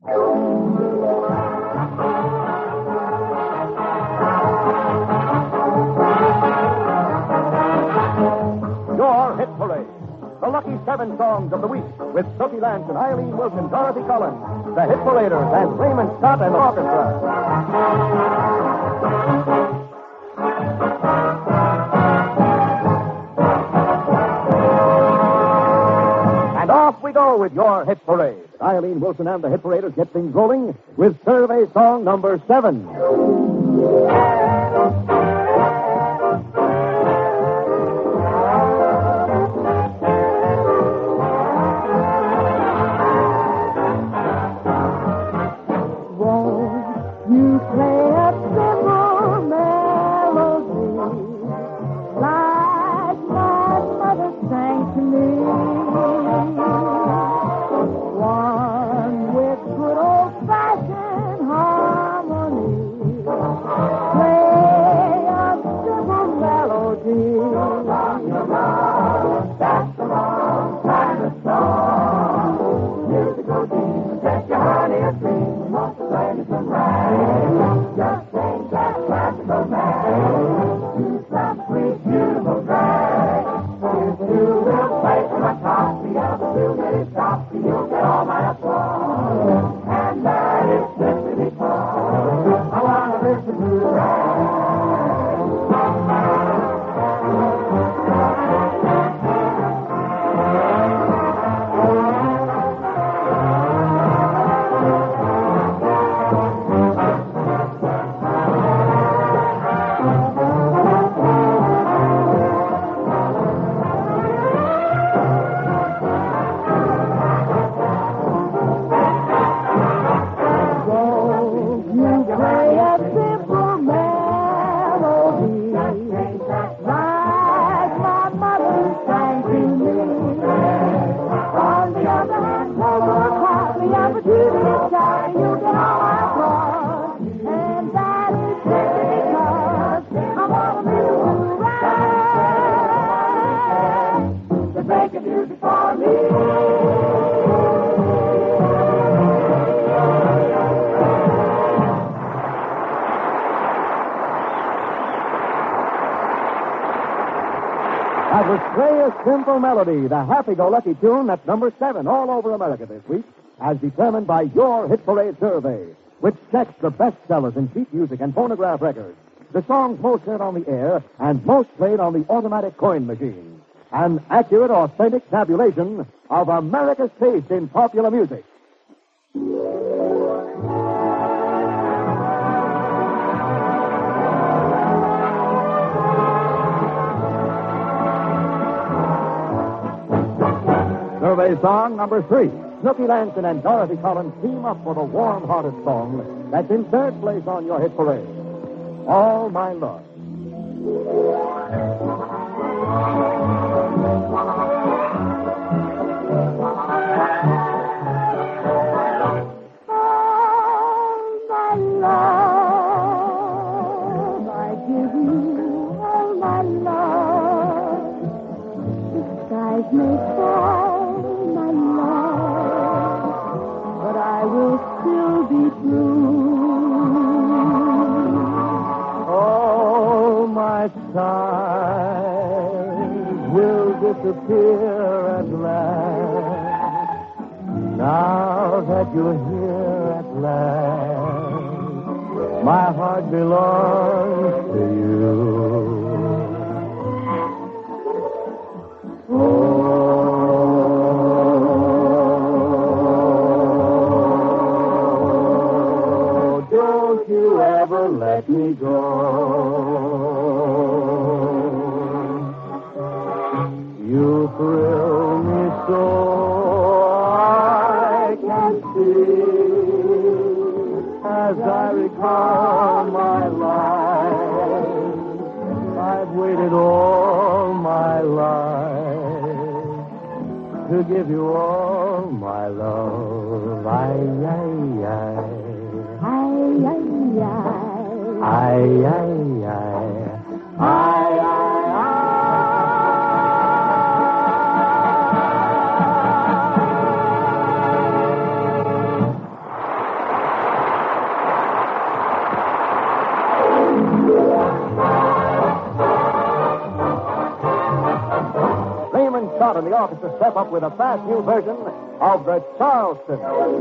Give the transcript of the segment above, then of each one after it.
Your Hit Parade. The Lucky 7 Songs of the Week with Sophie Lance and Eileen Wilson, Dorothy Collins, the Hit Paraders, and Raymond Scott and the orchestra. Off we go with your Hit Parade. Eileen Wilson and the Hit Paraders get things rolling with survey song number 7. Won't you play a simple melody like my mother sang to me? One with good old-fashioned harmony. Play a simple melody. That's the wrong kind of song. Musical Jesus, set your honey a dream. Want to play me some rhyme. Just sing that classical man. Do some sweet, beautiful drag. If you will play from a top, the other 2 minutes stop, you'll get all my applause. And that is simply because I want to listen to the rag. That was Play a Simple Melody, the happy-go-lucky tune that's number 7 all over America this week, as determined by your Hit Parade survey, which checks the bestsellers in sheet music and phonograph records, the songs most heard on the air and most played on the automatic coin machine. An accurate, authentic tabulation of America's taste in popular music. Survey song number 3. Snooky Lanson and Dorothy Collins team up for the warm-hearted song that's in third place on your Hit Parade. All My Love. May fall, my love, but I will still be true. All my sighs will disappear at last. Now that you're here at last, my heart belongs to you. Let me go. You thrill me so I can see as I recall my life. I've waited all my life to give you all my love. Ay, ay, ay. Ay, ay, ay. Ay, ay, ay. Ay, ay, ay. and the orchestra step up with a fast new version of the Charleston.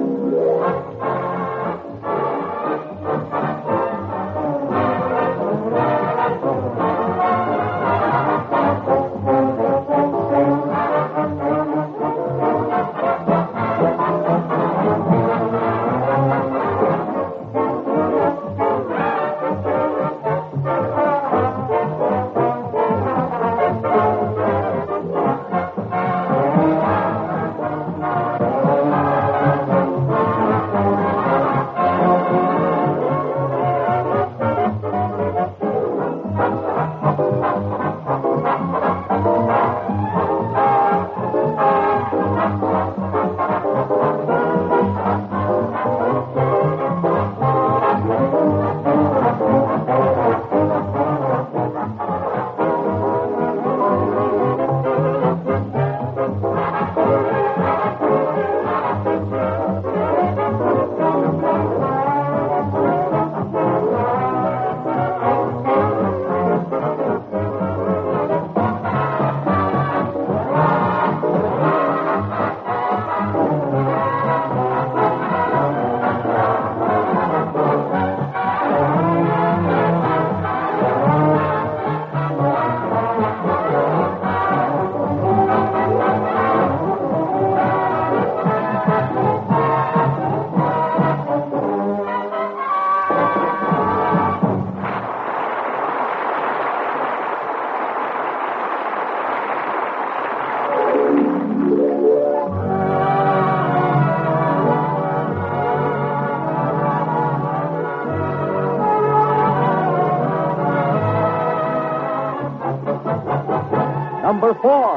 Number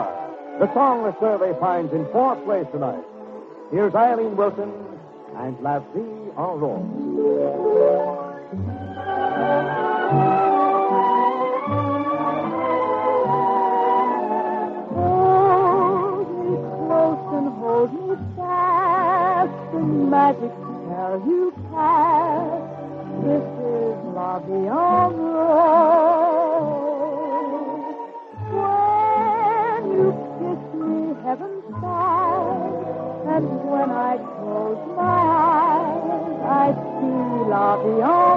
4. The song the survey finds in fourth place tonight. Here's Eileen Wilson and La Vie en Rose. Hold me close and hold me fast. The magic spell you cast. This is La Vie en Rose. When you kiss me, heaven sighs, and when I close my eyes, I see La Vie en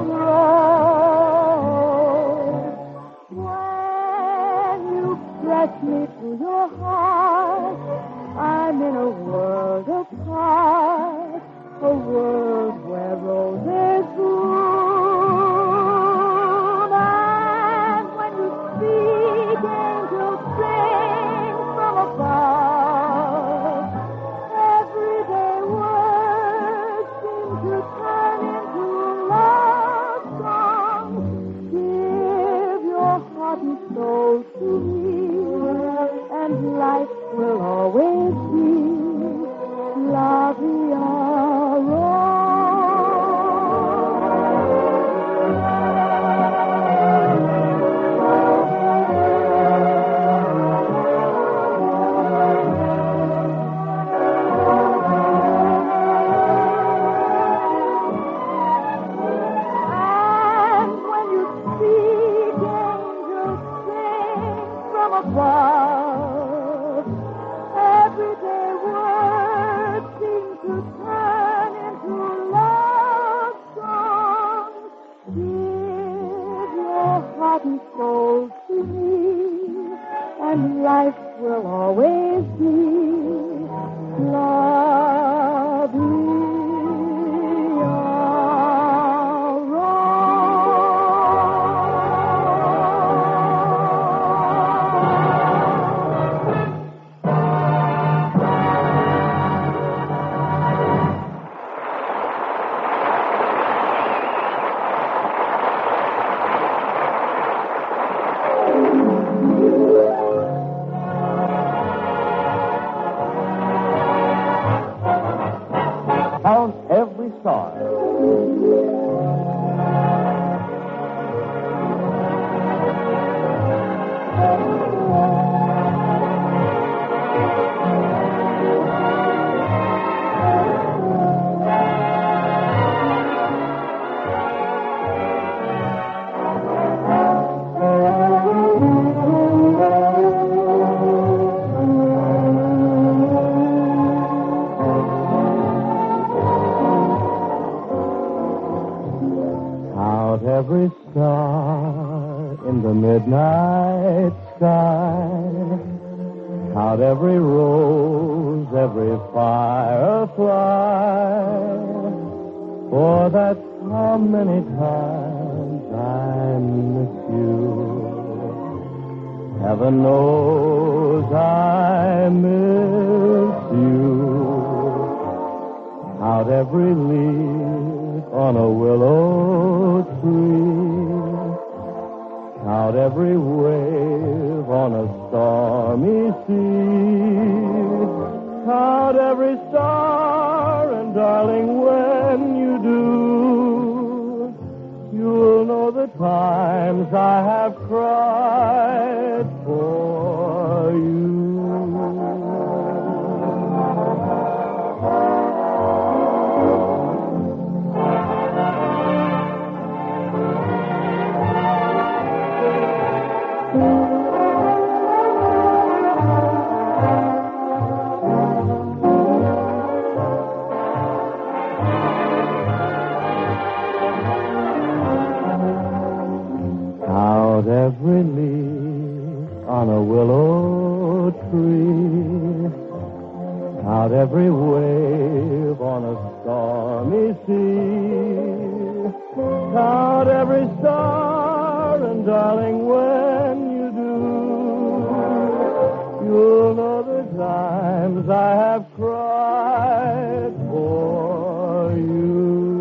Rose. When you press me to your heart, I'm in a world apart, a world where roses bloom. And when you speak, angels sing from above. Everyday words seem to turn into love songs. Give your heart and soul to me, and life will always be La Vie en Rose. And when you speak, angels sing from above. Everyday words seem to turn into love songs. Give your heart and soul to me, and life will always be La Vie en Count every star. every star in the midnight sky. Count every rose, every firefly. For that's how many times I miss you. Heaven knows I miss you. Count every leaf on a willow tree. Count every wave on a stormy sea. Count every star, and darling, when you do, you'll know the times I have cried for you. Count every leaf on a willow tree. Count every wave on a stormy sea. Count every star, and darling, when you do, you'll know the times I have cried for you.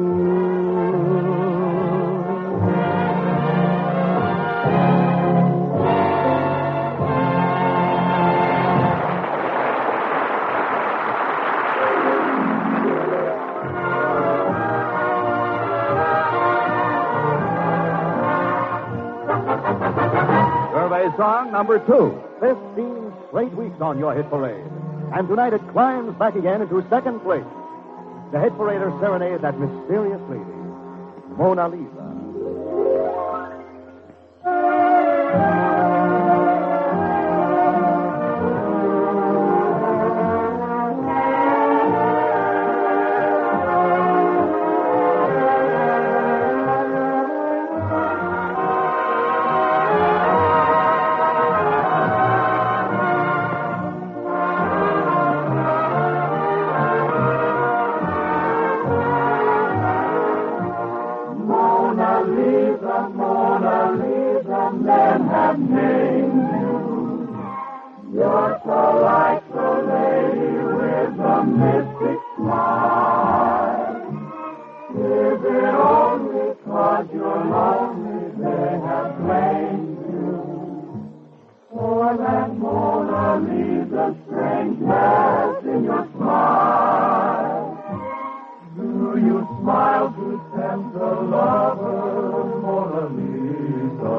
Survey song number 2. 15 straight weeks on your hit parade. And tonight it climbs back again into second place. The hit parader serenades that mysterious lady, Mona Lisa. You're so like the lady with the mystic smile. Is it only 'cause you're lonely they have blamed you for that Mona Lisa strangeness in your smile? Do you smile to tempt the lover, Mona Lisa?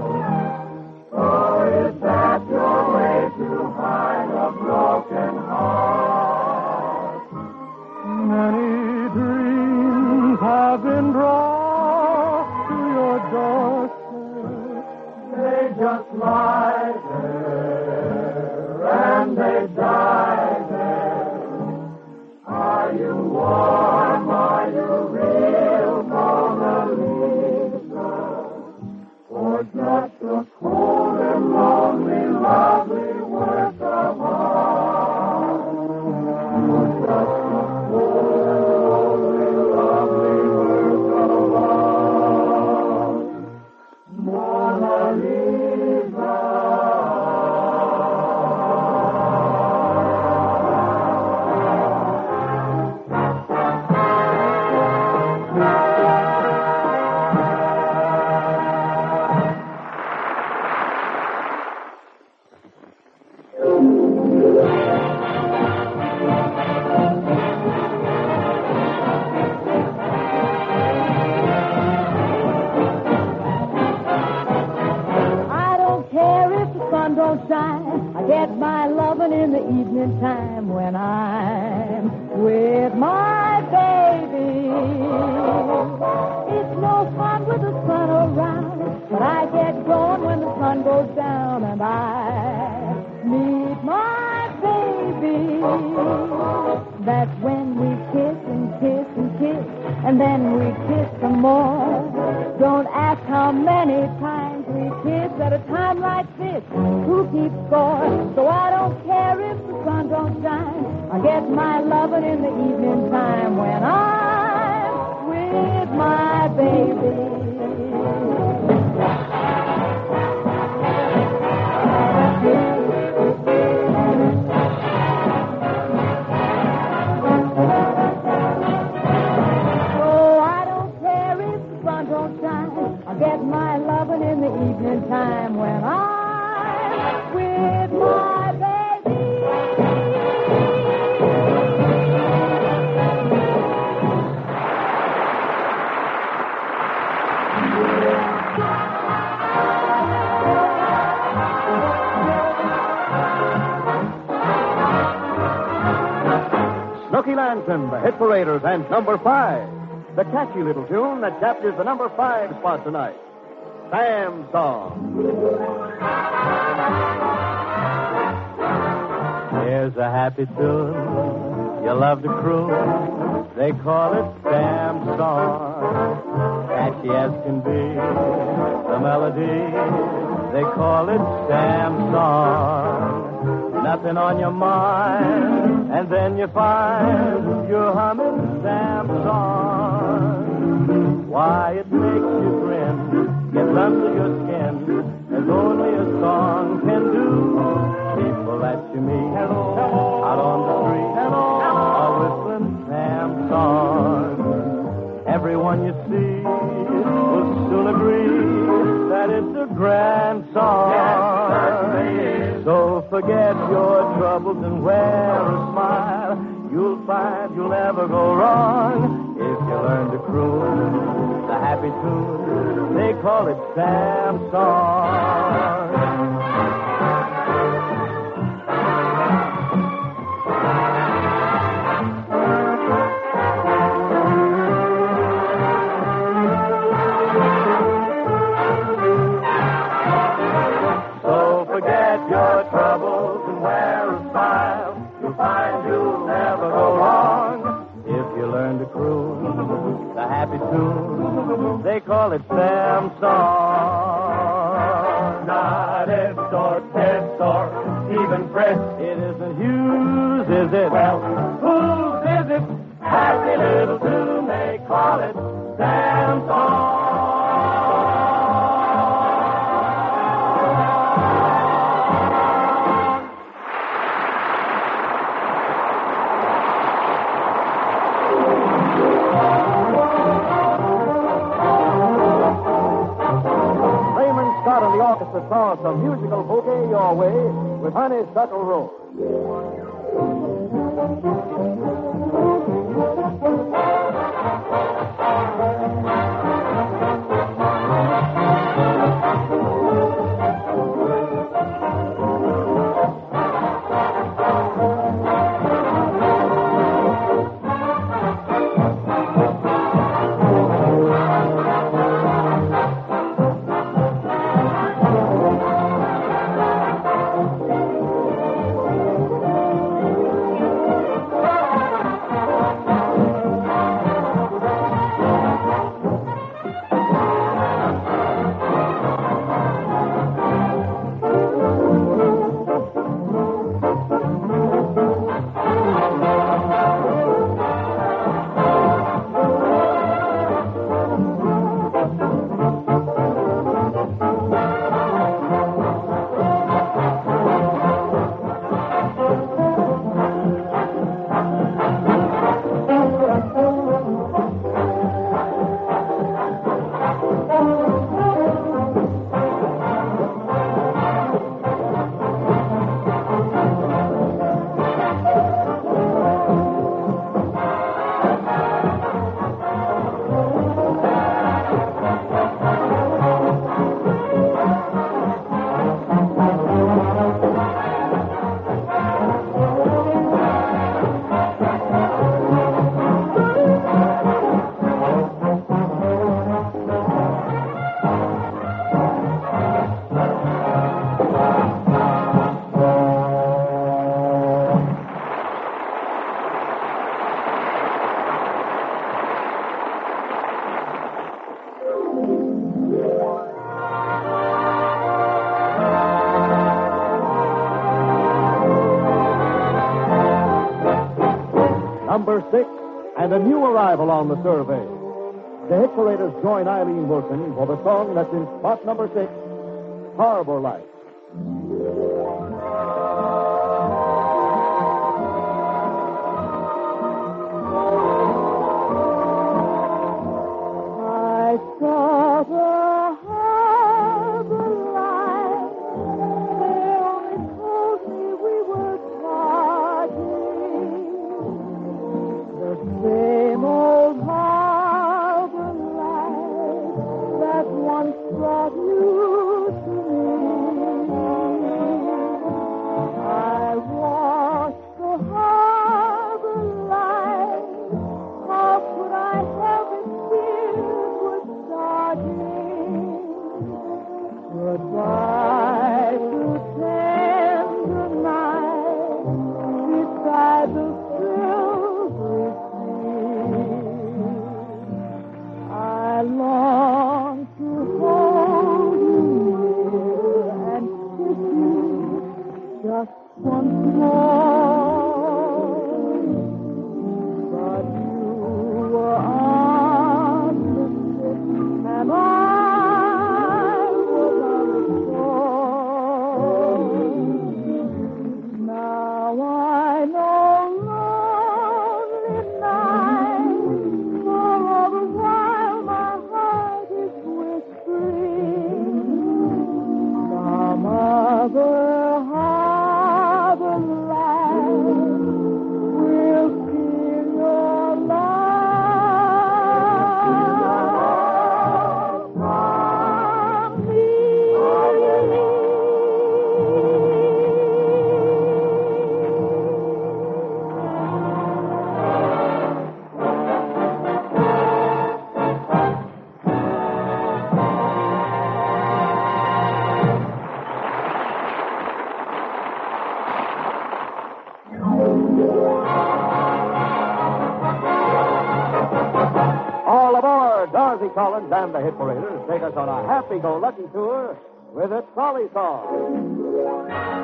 Or is that your way to hide a broken heart? Many dreams have been brought to your doorstep. They just lie there and they die there. Are you warm? Are you real, Mona Lisa? Or just a cold and lonely, lovely work of art? Or just a cold and lonely, lovely work of art? Mona Lisa. I don't care if the sun don't shine. I get my loving in the evening time when I'm with my baby. It's no fun with the sun around, but I get going when the sun goes down and I meet my baby. That's when we kiss and kiss and kiss, and then we kiss some more. Don't ask how many times we kiss at a time like this. Who keeps score? So I don't care if the sun don't shine. I get my loving in the evening time when I'm with my baby. Get my loving in the evening time when I'm with my baby. Snooky Lanson, the Hit Paraders, and number 5. The catchy little tune that captures the number 5 spot tonight. Sam's Song. Here's a happy tune you love to croon. They call it Sam's Song. Catchy as can be, the melody. They call it Sam's Song. Nothing on your mind, and then you find you're humming Sam's Song. Why, it makes you grin, gets under your skin, as only a song can do. People that you meet out on the street are whistling Sam's Song. Everyone you see will soon agree that it's a grand song. So forget your troubles and wear a smile. You'll find you'll never go wrong if you learn to croon the happy tune. They call it Sam's Song. Your troubles and wear a smile. You'll find you'll never go wrong if you learn to croon the happy tune. They call it Sam's Song. Not Ed or Ted or even Fred. It isn't Hughes, is it? Well, whose is it? Happy little tune. They call it Sam's Song. Orchestra toss a musical bouquet your way with Honeysuckle Rose. And a new arrival on the survey. The hit paraders join Eileen Wilson for the song that's in spot number 6, Harbor Lights. I saw the harbor lights. They only told me we were parting. The same old harbor lights that once brought you to me. I watched the harbor lights. How could I help it? Tears were starting. Goodbye to tender night beside the silvery sea. I long to hold you near and kiss you just once more. But you were on the ship and I was on the shore. Now I know lonely nights, for all the while my heart is whispering some other harbor land will feel your love from me. All aboard! Dorothy Collins and the hit paraders take us on a happy-go-lucky tour with a trolley song.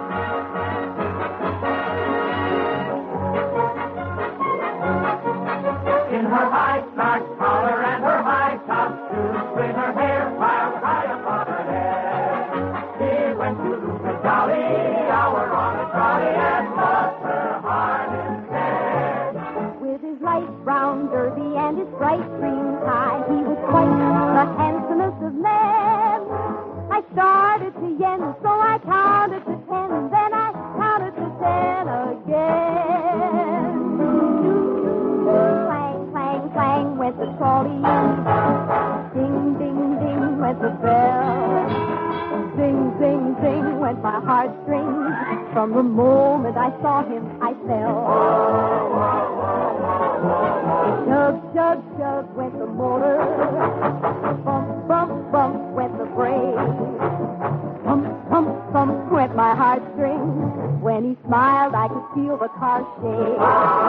In her high starch collar and her high top shoes, with her hair piled high upon her head, she went to Luca Jolly, hour on a trolley, and lost her heart instead. With his light brown derby and his bright green tie, he was quite the handsomest of men. I started to yen, so I counted to 10, then I counted to 10 again. Clang, clang, clang went the trolley. Ding, ding, ding went the bell. Zing, zing, zing went my heartstrings. From the moment I saw him, I fell. Chug, chug, chug went the motor. Bump, bump, bump went the brake. Thump, thump, thump went my heartstrings. When he smiled, I could feel the car shake.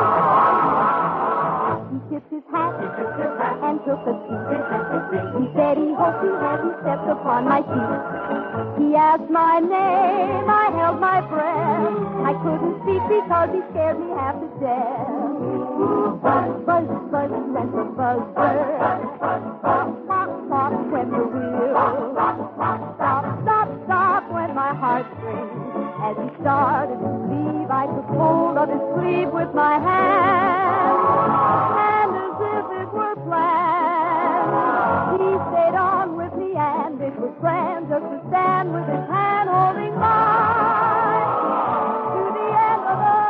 He tipped his hat and took a seat. He said he hoped he hadn't stepped upon my feet. He asked my name, I held my breath. I couldn't speak because he scared me half to death. Buzz, buzz, buzz went the buzzer. Pop, pop, pop went the wheel. Stop, stop, stop went my heartstrings. As he started to leave, I took hold of his sleeve with my hand. And as if it were planned, he stayed on with me, and it was grand just to stand with his hand holding mine to the end of the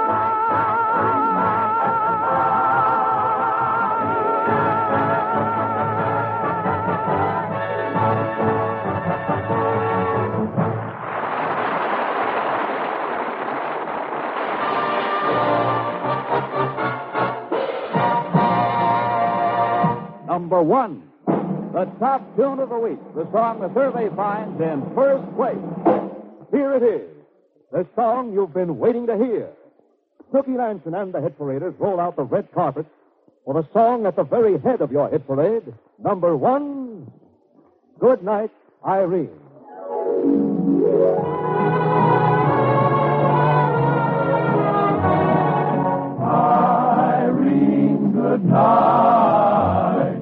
Number 1, the top tune of the week, the song the survey finds in first place. Here it is, the song you've been waiting to hear. Snooky Lanson and the hit paraders roll out the red carpet for the song at the very head of your hit parade. Number 1, Good Night, Irene. Irene, good night,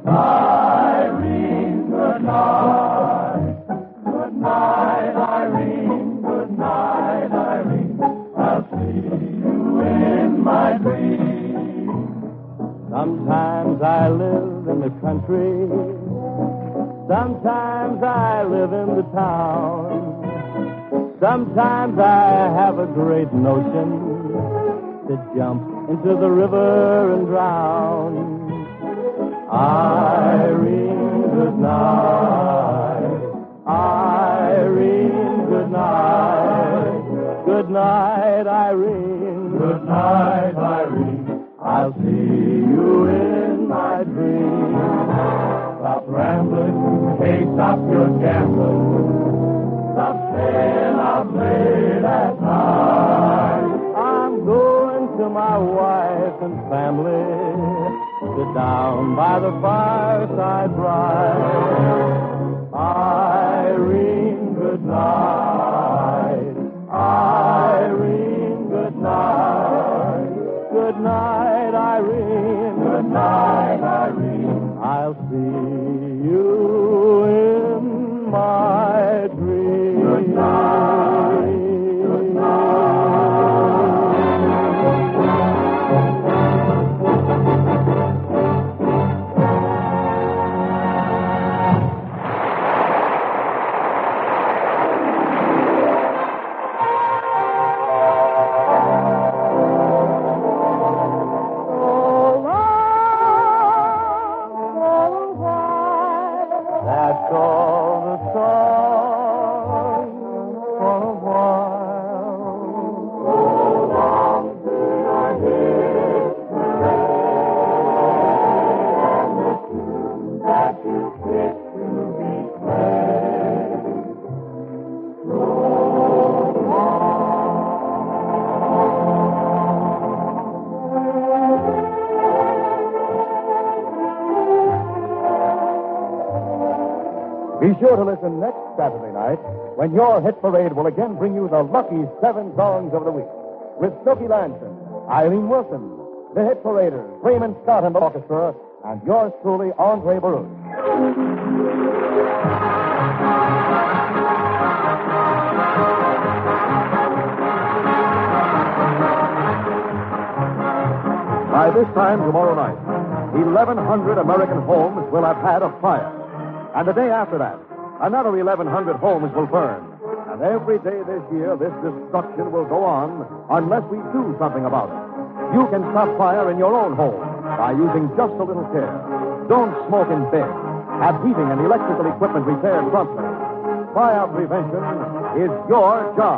Irene, good night. Good night, Irene, good night, Irene. I'll see you in my dreams. Sometimes I live in the country. Sometimes I live in the town. Sometimes I have a great notion to jump into the river and drown. Irene, good night. Irene, good night. Good night, Irene. Good night, Irene. I'll see you in my dreams. Stop rambling, hey, stop your gambling. Stop staying out late at night. I'm going to my wife and family. Sit down by the fireside bright. Irene, good night. Irene, good night. Good night, Irene. Good night, Irene. I'll see you in my dreams. Good night. Good That's all the song for a while. So long till I hear the rain and the tune that you pick to be played. So Be sure to listen next Saturday night when your hit parade will again bring you the lucky 7 songs of the week. With Snooky Lanson, Eileen Wilson, the Hit Paraders, Raymond Scott and the orchestra, and yours truly, Andre Baruch. By this time tomorrow night, 1,100 American homes will have had a fire. And the day after that, another 1,100 homes will burn. And every day this year, this destruction will go on unless we do something about it. You can stop fire in your own home by using just a little care. Don't smoke in bed. Have heating and electrical equipment repaired promptly. Fire prevention is your job.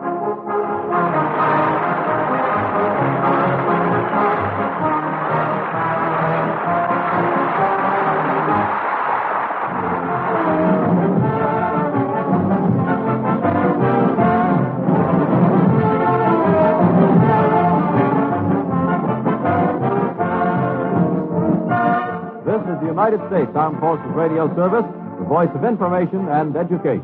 United States Armed Forces Radio Service, the voice of information and education.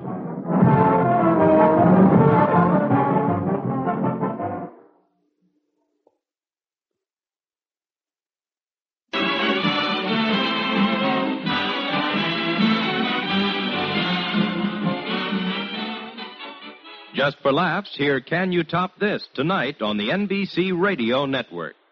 Just for laughs, hear Can You Top This tonight on the NBC Radio Network.